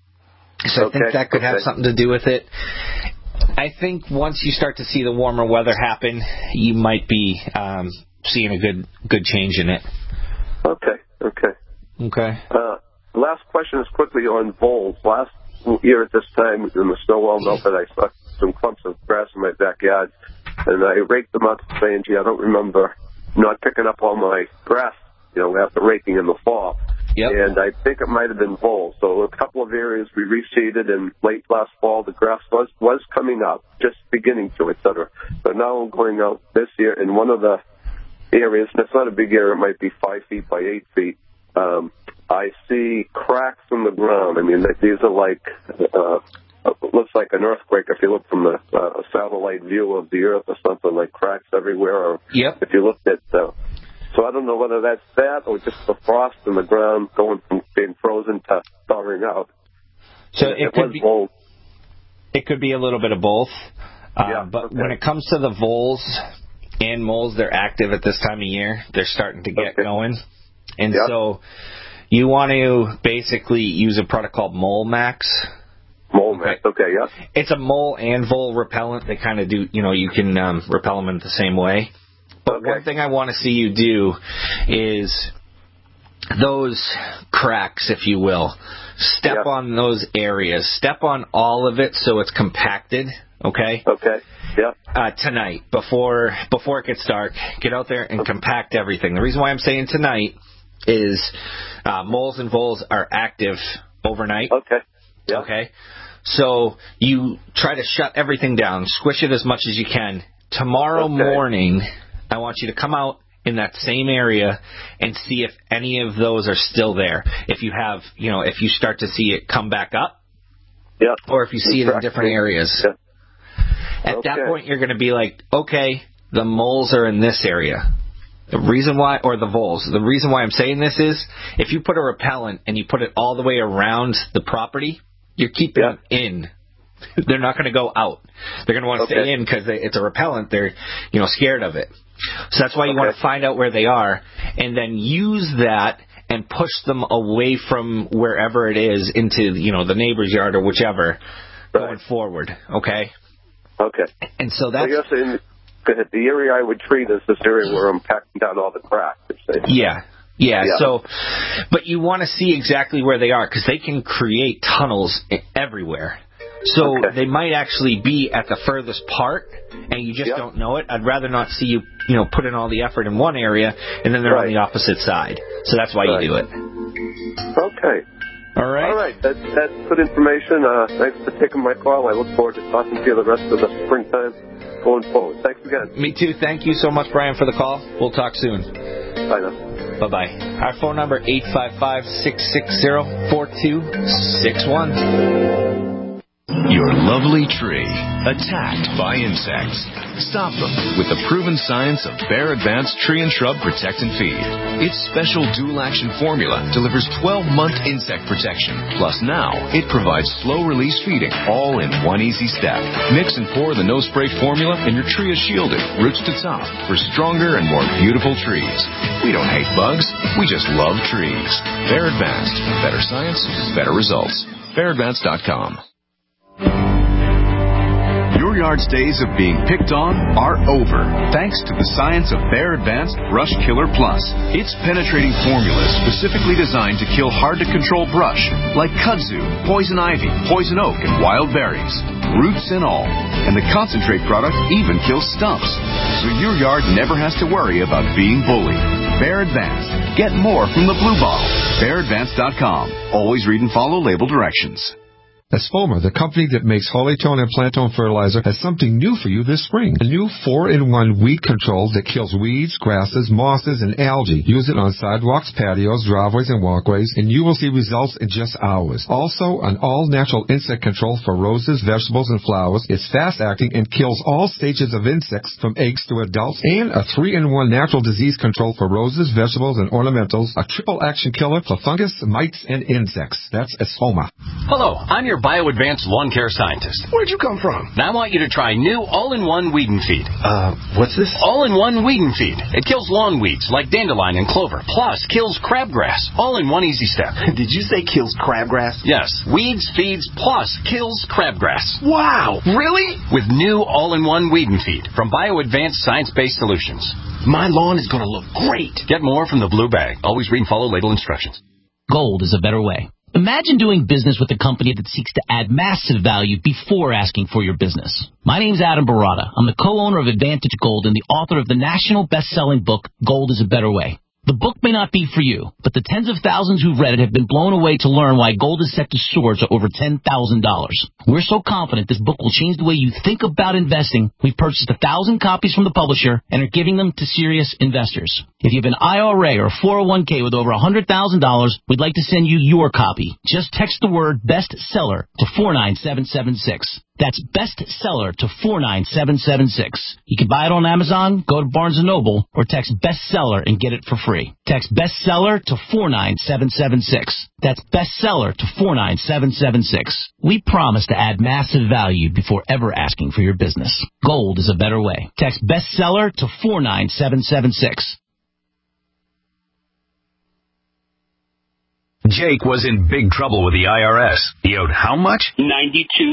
So okay. I think that could okay. have something to do with it. I think once you start to see the warmer weather happen, you might be um, seeing a good good change in it. Okay, okay. Okay. Uh, last question is quickly on voles. Last year at this time, when the snow all melted, I saw some clumps of grass in my backyard, and I raked them up saying, gee, I don't remember not picking up all my grass, you know, after raking in the fall. Yep. And I think it might have been voles. So a couple of areas we reseeded, and late last fall the grass was, was coming up, just beginning to, et cetera. So now I'm going out this year in one of the areas, and it's not a big area, it might be five feet by eight feet. Um, I see cracks in the ground. I mean, these are like, uh, looks like an earthquake if you look from the uh, satellite view of the earth or something, like cracks everywhere. Or yep. if you looked at, uh, so I don't know whether that's that or just the frost in the ground going from being frozen to thawing out. So and it, it could was be, both. It could be a little bit of both. Uh, yeah, but okay. when it comes to the voles and moles, they're active at this time of year. They're starting to get okay. going. And yep. so you want to basically use a product called Mole Max. Mole Max, okay, okay yeah. It's a mole and vole repellent. They kind of do, you know, you can um, repel them in the same way. But okay. one thing I want to see you do is those cracks, if you will. Step yeah. on those areas. Step on all of it so it's compacted, okay? Okay, yeah. Uh, tonight, before before it gets dark, get out there and okay. compact everything. The reason why I'm saying tonight is uh, moles and voles are active overnight. Okay, yeah. Okay? So you try to shut everything down, squish it as much as you can. Tomorrow okay. morning, I want you to come out in that same area and see if any of those are still there. If you have, you know, if you start to see it come back up, yeah, or if you see it in different areas. Yeah. At okay. that point, you're going to be like, okay, the moles are in this area. The reason why, or the voles, the reason why I'm saying this is, if you put a repellent and you put it all the way around the property, you're keeping yeah. them in. They're not going to go out. They're going to want to okay. stay in because it's a repellent. They're, you know, scared of it. So that's why you okay. want to find out where they are and then use that and push them away from wherever it is into, you know, the neighbor's yard or whichever right. going forward. Okay? Okay. And so that's... I guess in, the area I would treat is this area where I'm packing down all the cracks. Yeah. Yeah, yeah, so, but you want to see exactly where they are because they can create tunnels everywhere. So okay. they might actually be at the furthest part, and you just yep. don't know it. I'd rather not see you, you know, put in all the effort in one area, and then they're right. on the opposite side. So that's why right. you do it. Okay. All right. All right. That's, that's good information. Uh, thanks for taking my call. I look forward to talking to you the rest of the springtime going forward. Thanks again. Me too. Thank you so much, Brian, for the call. We'll talk soon. Bye now. Bye-bye. Our phone number, eight five five, six six zero, four two six one. Your lovely tree, attacked by insects. Stop them with the proven science of Bayer Advanced Tree and Shrub Protect and Feed. Its special dual-action formula delivers twelve-month insect protection. Plus now, it provides slow-release feeding, all in one easy step. Mix and pour the no-spray formula, and your tree is shielded, roots to top, for stronger and more beautiful trees. We don't hate bugs, we just love trees. Bayer Advanced. Better science, better results. Bayer Advanced dot com. Your yard's days of being picked on are over, thanks to the science of Bayer Advanced Brush Killer Plus. Its penetrating formula is specifically designed to kill hard-to-control brush, like kudzu, poison ivy, poison oak, and wild berries, roots and all. And the concentrate product even kills stumps, so your yard never has to worry about being bullied. Bayer Advanced. Get more from the blue bottle. Bayer Advanced dot com. Always read and follow label directions. Espoma, the company that makes Holytone and Plantone fertilizer, has something new for you this spring. A new four in one weed control that kills weeds, grasses, mosses, and algae. Use it on sidewalks, patios, driveways, and walkways, and you will see results in just hours. Also, an all-natural insect control for roses, vegetables, and flowers. It's fast-acting and kills all stages of insects from eggs to adults. And a three in one natural disease control for roses, vegetables, and ornamentals. A triple-action killer for fungus, mites, and insects. That's Espoma. Hello, I'm your Bio-Advanced Lawn Care Scientist. Where'd you come from? Now I want you to try new All-in-One Weed and Feed. Uh, what's this? All-in-One Weed and Feed. It kills lawn weeds like dandelion and clover, plus kills crabgrass, all in one easy step. Did you say kills crabgrass? Yes. Weeds, feeds, plus kills crabgrass. Wow, really? With new All-in-One Weed and Feed from Bio-Advanced Science-Based Solutions. My lawn is going to look great. Get more from the blue bag. Always read and follow label instructions. Gold is a better way. Imagine doing business with a company that seeks to add massive value before asking for your business. My name's Adam Barada. I'm the co-owner of Advantage Gold and the author of the national best-selling book, Gold is a Better Way. The book may not be for you, but the tens of thousands who've read it have been blown away to learn why gold is set to soar to over ten thousand dollars. We're so confident this book will change the way you think about investing, we've purchased a thousand copies from the publisher and are giving them to serious investors. If you have an I R A or four oh one k with over one hundred thousand dollars, we'd like to send you your copy. Just text the word bestseller to four nine seven seven six. That's bestseller to four nine seven seven six. You can buy it on Amazon, go to Barnes and Noble, or text bestseller and get it for free. Text bestseller to four nine seven seven six. That's bestseller to four nine seven seven six. We promise to add massive value before ever asking for your business. Gold is a better way. Text bestseller to four nine seven seven six. Jake was in big trouble with the I R S. He owed how much? ninety-two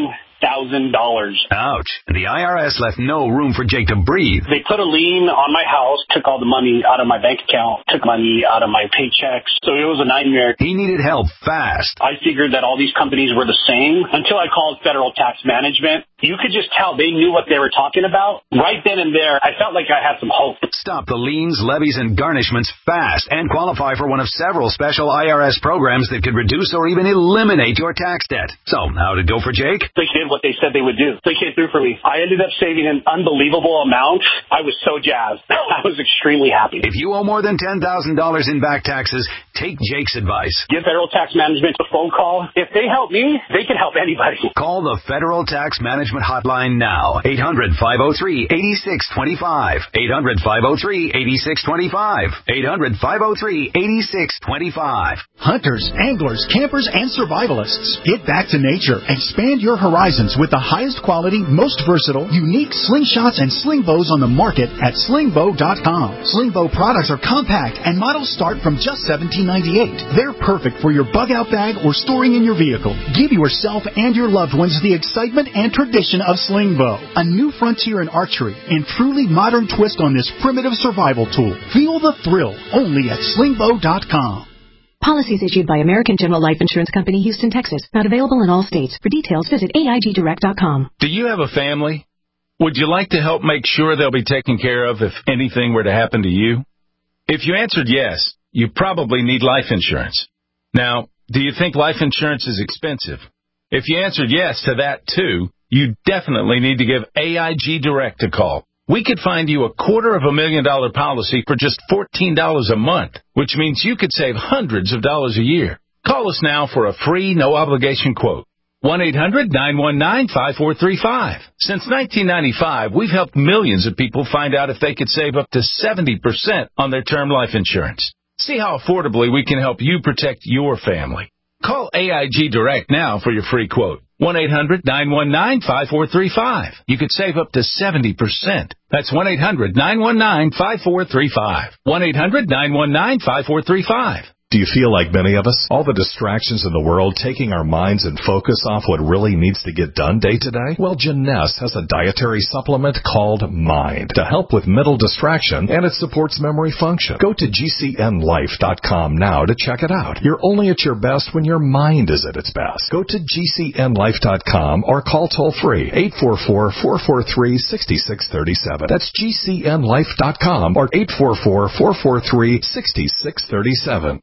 thousand dollars. Ouch. The I R S left no room for Jake to breathe. They put a lien on my house, took all the money out of my bank account, took money out of my paychecks. So it was a nightmare. He needed help fast. I figured that all these companies were the same until I called Federal Tax Management. You could just tell they knew what they were talking about. Right then and there, I felt like I had some hope. Stop the liens, levies, and garnishments fast and qualify for one of several special I R S programs that could reduce or even eliminate your tax debt. So, how'd it go for Jake? They did what they said they would do. They came through for me. I ended up saving an unbelievable amount. I was so jazzed. I was extremely happy. If you owe more than ten thousand dollars in back taxes, take Jake's advice. Give Federal Tax Management a phone call. If they help me, they can help anybody. Call the Federal Tax Management Hotline now. eight hundred, five oh three, eight six two five. eight hundred, five oh three, eight six two five. eight hundred, five oh three, eight six two five. Hunters, anglers, campers, and survivalists. Get back to nature. Expand your horizons with the highest quality, most versatile, unique slingshots and sling bows on the market at sling bow dot com. Sling bow products are compact and models start from just seventeen ninety-eight. They're perfect for your bug out bag or storing in your vehicle. Give yourself and your loved ones the excitement and tradition of sling bow, a new frontier in archery and truly modern twist on this primitive survival tool. Feel the thrill only at sling bow dot com. Policies issued by American General Life Insurance Company, Houston, Texas. Not available in all states. For details, visit A I G direct dot com. Do you have a family? Would you like to help make sure they'll be taken care of if anything were to happen to you? If you answered yes, you probably need life insurance. Now, do you think life insurance is expensive? If you answered yes to that too, you definitely need to give A I G Direct a call. We could find you a quarter of a million dollar policy for just fourteen dollars a month, which means you could save hundreds of dollars a year. Call us now for a free, no-obligation quote. one eight hundred, nine one nine, five four three five. Since nineteen ninety-five, we've helped millions of people find out if they could save up to seventy percent on their term life insurance. See how affordably we can help you protect your family. Call A I G Direct now for your free quote. one eight hundred, nine one nine, five four three five. You could save up to seventy percent. That's one eight hundred, nine one nine, five four three five. one eight hundred, nine one nine, five four three five. Do you feel like many of us? All the distractions in the world taking our minds and focus off what really needs to get done day to day? Well, Jeunesse has a dietary supplement called Mind to help with mental distraction, and it supports memory function. Go to G C N life dot com now to check it out. You're only at your best when your mind is at its best. Go to G C N life dot com or call toll-free eight four four, four four three, six six three seven. That's G C N life dot com or eight four four, four four three, six six three seven.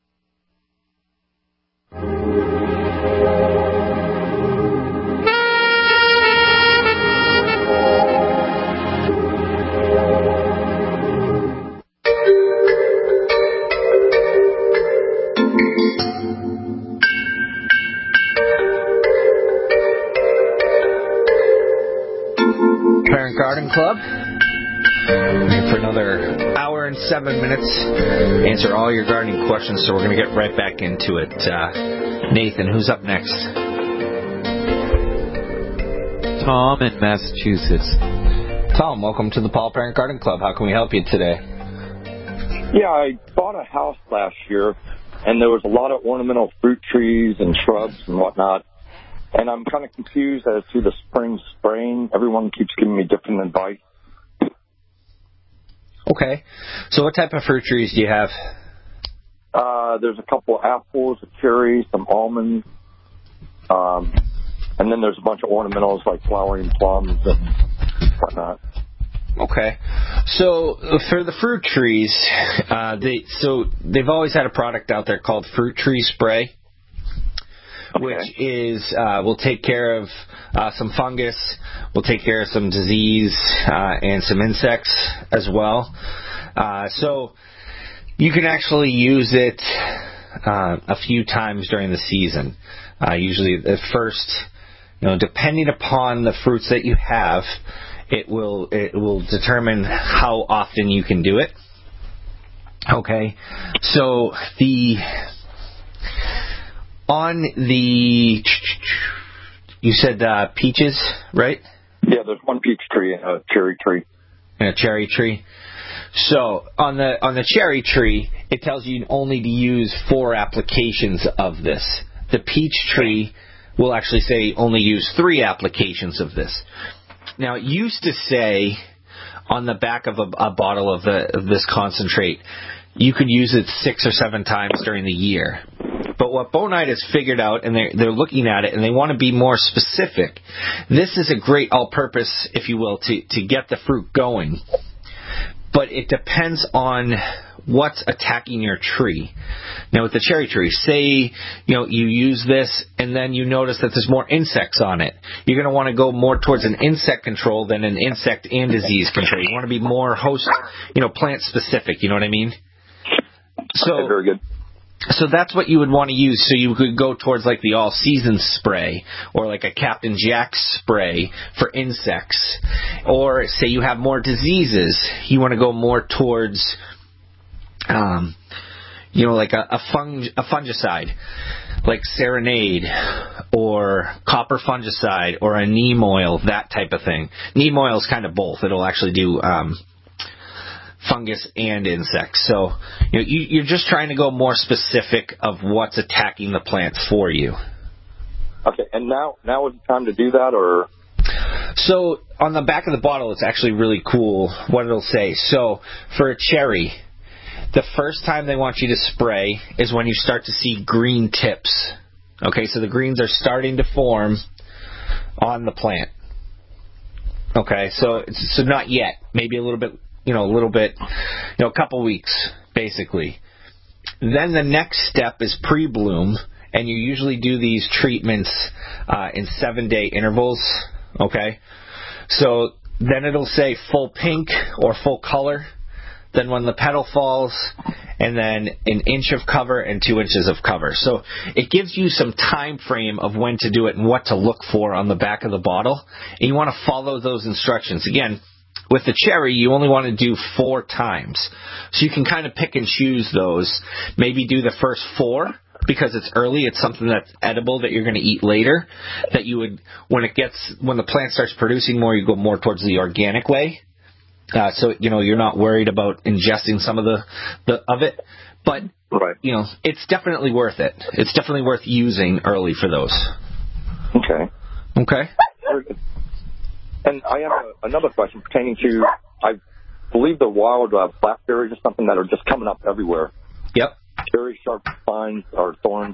Parent Garden Club. For another hour and seven minutes, answer all your gardening questions. So we're going to get right back into it. Uh, Nathan, who's up next? Tom in Massachusetts. Tom, welcome to the Paul Parent Garden Club. How can we help you today? Yeah, I bought a house last year, and there was a lot of ornamental fruit trees and shrubs and whatnot. And I'm kind of confused as to the spring spraying. Everyone keeps giving me different advice. Okay. So what type of fruit trees do you have? Uh, there's a couple of apples, a cherry, some almonds, um, and then there's a bunch of ornamentals like flowering plums and whatnot. Okay. So for the fruit trees, uh, they so they've always had a product out there called Fruit Tree Spray. Okay. Which is, uh, will take care of uh, some fungus, will take care of some disease, uh, and some insects as well. Uh, so you can actually use it uh, a few times during the season. Uh, usually the first, you know, depending upon the fruits that you have, it will it will determine how often you can do it. Okay. So the... On the, you said uh, peaches, right? Yeah, there's one peach tree and a cherry tree. And a cherry tree. So on the on the cherry tree, it tells you only to use four applications of this. The peach tree will actually say only use three applications of this. Now, it used to say on the back of a, a bottle of, the, of this concentrate, you could use it six or seven times during the year. But what Bonide has figured out, and they're, they're looking at it, and they want to be more specific, this is a great all-purpose, if you will, to, to get the fruit going. But it depends on what's attacking your tree. Now, with the cherry tree, say, you know, you use this and then you notice that there's more insects on it. You're going to want to go more towards an insect control than an insect and disease control. You want to be more host, you know, plant specific. You know what I mean? So, okay, very good. So that's what you would want to use. So you could go towards like the all-season spray or like a Captain Jack spray for insects. Or say you have more diseases, you want to go more towards, um, you know, like a, a, fung, a fungicide, like Serenade or copper fungicide or a neem oil, that type of thing. Neem oil is kind of both. It'll actually do um, fungus and insects. So you know, you, you're just trying to go more specific of what's attacking the plants for you. Okay, and now now is the time to do that, or? So on the back of the bottle, it's actually really cool what it'll say. So for a cherry, the first time they want you to spray is when you start to see green tips. Okay, so the greens are starting to form on the plant. Okay, so so not yet. Maybe a little bit, you know, a little bit, you know, a couple weeks, basically. Then the next step is pre-bloom, and you usually do these treatments uh, in seven-day intervals. Okay, so then it'll say full pink or full color. Then when the petal falls, and then an inch of cover and two inches of cover. So it gives you some time frame of when to do it and what to look for on the back of the bottle. And you want to follow those instructions. Again, with the cherry, you only want to do four times. So you can kind of pick and choose those. Maybe do the first four because it's early. It's something that's edible that you're going to eat later. That you would, when it gets, when the plant starts producing more, you go more towards the organic way. Uh, so, you know, you're not worried about ingesting some of the, the of it. But, right. you know, it's definitely worth it. It's definitely worth using early for those. Okay. Okay. And I have a, another question pertaining to, I believe the wild uh, blackberries or something that are just coming up everywhere. Yep. Very sharp spines or thorns.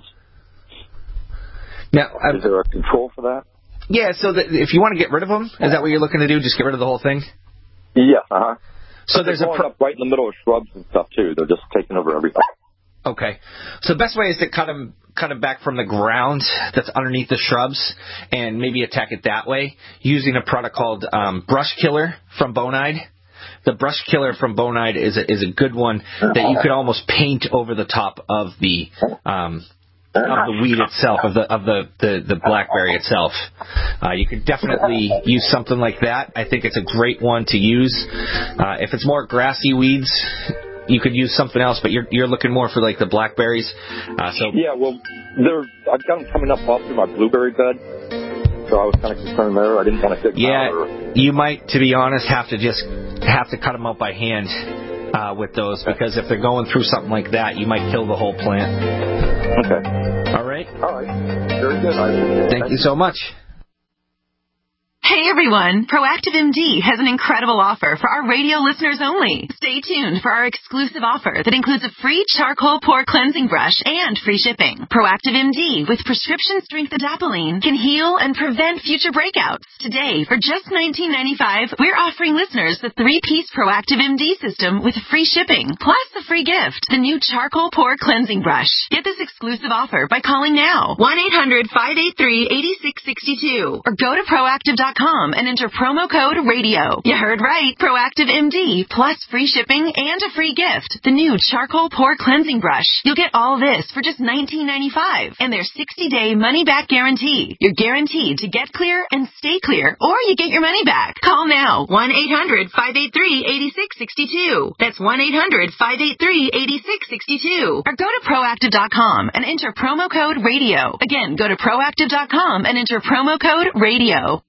Now, is there a control for that? Yeah, so that if you want to get rid of them, is that what you're looking to do? Just get rid of the whole thing? Yeah, uh-huh. So there's they're a pro- up right in the middle of shrubs and stuff too. They're just taking over everything. Okay. So the best way is to cut them, cut them back from the ground that's underneath the shrubs and maybe attack it that way using a product called um, Brush Killer from Bonide. The Brush Killer from Bonide is a, is a good one that you could almost paint over the top of the um, of the weed itself, of the of the, the, the blackberry itself. Uh, you could definitely use something like that. I think it's a great one to use. Uh, if it's more grassy weeds, you could use something else, but you're you're looking more for like the blackberries. Uh, so yeah, well, they're I've got them coming up off through my blueberry bed, so I was kind of concerned there. I didn't want to dig them yeah, out. Or... you might, to be honest, have to just have to cut them out by hand uh, with those because if they're going through something like that, you might kill the whole plant. Okay. All right. All right. Very good. I Thank you so much. Hey everyone, Proactive M D has an incredible offer for our radio listeners only. Stay tuned for our exclusive offer that includes a free charcoal pore cleansing brush and free shipping. Proactive M D with prescription strength adapalene can heal and prevent future breakouts. Today, for just nineteen ninety-five dollars, we're offering listeners the three-piece Proactive M D system with free shipping, plus the free gift, the new charcoal pore cleansing brush. Get this exclusive offer by calling now, one eight hundred five eight three eight six six two, or go to proactive dot com and enter promo code radio. You heard right. Proactive M D plus free shipping and a free gift. The new charcoal pore cleansing brush. You'll get all this for just nineteen ninety-five dollars and their sixty-day money-back guarantee. You're guaranteed to get clear and stay clear, or you get your money back. Call now. one eight hundred five eight three eight six six two. That's one eight hundred five eight three eight six six two. Or go to proactive dot com and enter promo code radio. Again, go to proactive dot com and enter promo code radio.